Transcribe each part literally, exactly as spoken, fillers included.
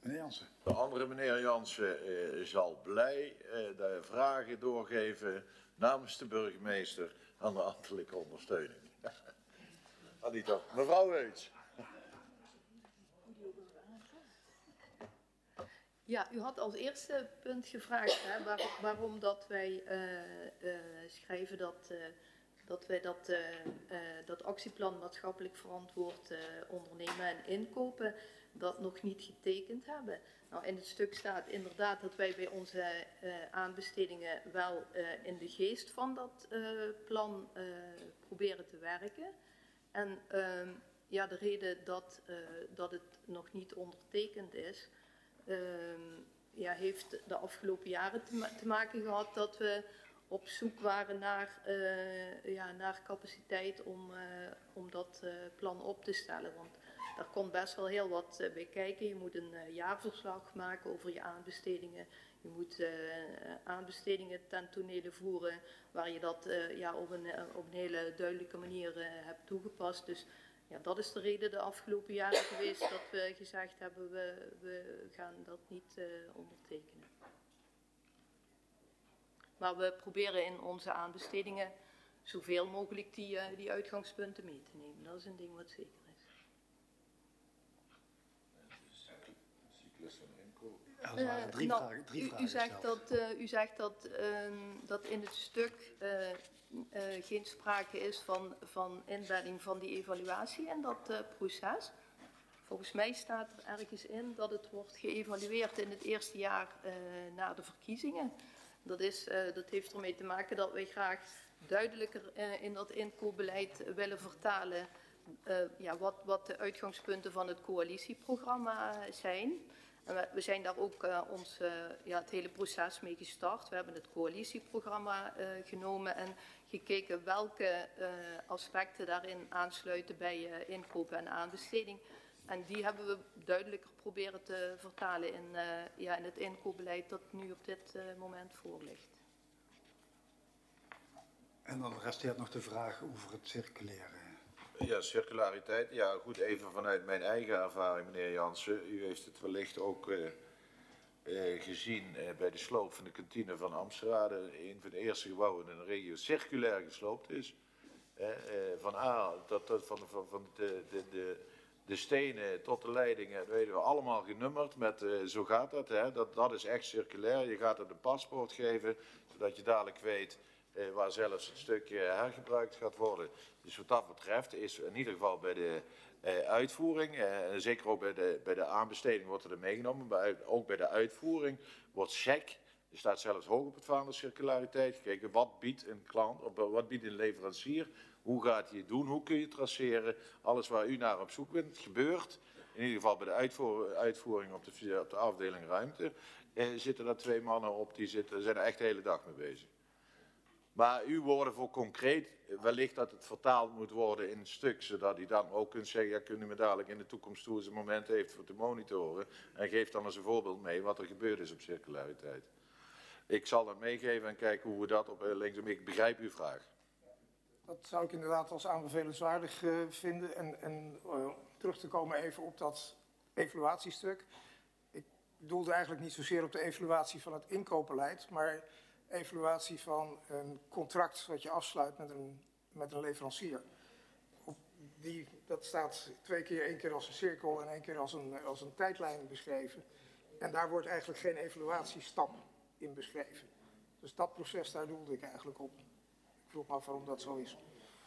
Meneer Jansen. De andere meneer Jansen uh, zal blij uh, de vragen doorgeven namens de burgemeester aan de ambtelijke ondersteuning. Anita, mevrouw Heuts. Ja, u had als eerste punt gevraagd hè, waar, waarom dat wij uh, uh, schrijven dat, uh, dat wij dat, uh, uh, dat actieplan maatschappelijk verantwoord uh, ondernemen en inkopen, dat nog niet getekend hebben. Nou, in het stuk staat inderdaad dat wij bij onze uh, aanbestedingen wel uh, in de geest van dat uh, plan uh, proberen te werken. En uh, ja, de reden dat, uh, dat het nog niet ondertekend is, Uh, ja, heeft de afgelopen jaren te, ma te maken gehad dat we op zoek waren naar, uh, ja, naar capaciteit om, uh, om dat uh, plan op te stellen. Want daar komt best wel heel wat uh, bij kijken. Je moet een uh, jaarverslag maken over je aanbestedingen. Je moet uh, aanbestedingen ten tonele voeren waar je dat uh, ja, op, een, uh, op een hele duidelijke manier uh, hebt toegepast. Dus ja, dat is de reden de afgelopen jaren geweest dat we gezegd hebben, we, we gaan dat niet uh, ondertekenen. Maar we proberen in onze aanbestedingen zoveel mogelijk die, uh, die uitgangspunten mee te nemen. Dat is een ding wat zeker is. Cyclus van inkoop. Ja, dat waren drie uh, nou, vragen, drie u, vragen u zegt dat, uh, u zegt dat, uh, dat in het stuk uh, uh, geen sprake is van, van inbedding van die evaluatie in dat uh, proces. Volgens mij staat er ergens in dat het wordt geëvalueerd in het eerste jaar uh, na de verkiezingen. Dat, is, uh, dat heeft ermee te maken dat wij graag duidelijker uh, in dat inkoopbeleid willen vertalen uh, ja, wat, wat de uitgangspunten van het coalitieprogramma zijn. En we, we zijn daar ook uh, ons, uh, ja, het hele proces mee gestart. We hebben het coalitieprogramma uh, genomen en gekeken welke uh, aspecten daarin aansluiten bij uh, inkopen en aanbesteding. En die hebben we duidelijker proberen te vertalen in, uh, ja, in het inkoopbeleid dat nu op dit uh, moment voor ligt. En dan resteert nog de vraag over het circuleren. Ja, circulariteit. Ja, goed, even vanuit mijn eigen ervaring, meneer Jansen. U heeft het wellicht ook uh, uh, gezien uh, bij de sloop van de kantine van Amsterdam. Een van de eerste gebouwen in de regio circulair gesloopt is. Uh, uh, van A, dat, dat, van, van, van de, de, de, de stenen tot de leidingen, dat weten we allemaal genummerd. Met, uh, zo gaat dat, hè? dat. Dat is echt circulair. Je gaat het een paspoort geven, zodat je dadelijk weet Uh, waar zelfs het stukje hergebruikt gaat worden. Dus wat dat betreft is in ieder geval bij de uh, uitvoering, uh, en zeker ook bij de, bij de aanbesteding wordt er meegenomen, maar ook bij de uitvoering wordt check, er staat zelfs hoog op het vaandel circulariteit, gekeken wat biedt een klant, of wat biedt een leverancier, hoe gaat hij het doen, hoe kun je traceren, alles waar u naar op zoek bent, gebeurt. In ieder geval bij de uitvoer, uitvoering op de, op de afdeling ruimte uh, zitten daar twee mannen op, die zitten, zijn er echt de hele dag mee bezig. Maar uw woorden voor concreet, wellicht dat het vertaald moet worden in een stuk, zodat u dan ook kunt zeggen, ja, kunt u me dadelijk in de toekomst toe eens een moment heeft voor te monitoren. En geef dan eens een voorbeeld mee wat er gebeurd is op circulariteit. Ik zal dat meegeven en kijken hoe we dat op linksom. Ik begrijp uw vraag. Dat zou ik inderdaad als aanbevelenswaardig uh, vinden. En, en uh, terug te komen even op dat evaluatiestuk. Ik bedoelde eigenlijk niet zozeer op de evaluatie van het inkoopbeleid, maar evaluatie van een contract wat je afsluit met een, met een leverancier. Op die, dat staat twee keer, één keer als een cirkel en één keer als een, als een tijdlijn beschreven. En daar wordt eigenlijk geen evaluatiestap in beschreven. Dus dat proces, daar doelde ik eigenlijk op. Ik vroeg me af waarom dat zo is.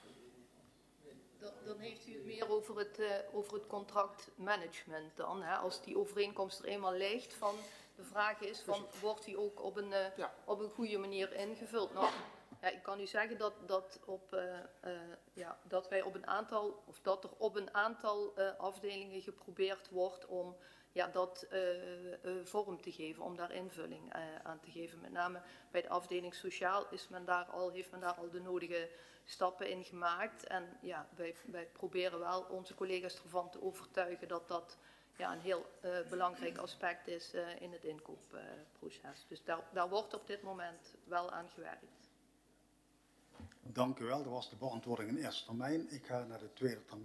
Dan, dan heeft u het meer over het, uh, over het contractmanagement dan. Hè? Als die overeenkomst er eenmaal ligt, van de vraag is van, wordt die ook op een, uh, ja. op een goede manier ingevuld? Nou, ja, ik kan u zeggen dat, dat, op, uh, uh, ja, dat wij op een aantal, of dat er op een aantal uh, afdelingen geprobeerd wordt om ja, dat uh, uh, vorm te geven, om daar invulling uh, aan te geven. Met name bij de afdeling sociaal is men daar al, heeft men daar al de nodige stappen in gemaakt. En ja, wij, wij proberen wel onze collega's ervan te overtuigen dat dat ja, een heel uh, belangrijk aspect is uh, in het inkoopproces. Uh, dus daar, daar wordt op dit moment wel aan gewerkt. Dank u wel. Dat was de beantwoording in eerste termijn. Ik ga naar de tweede termijn.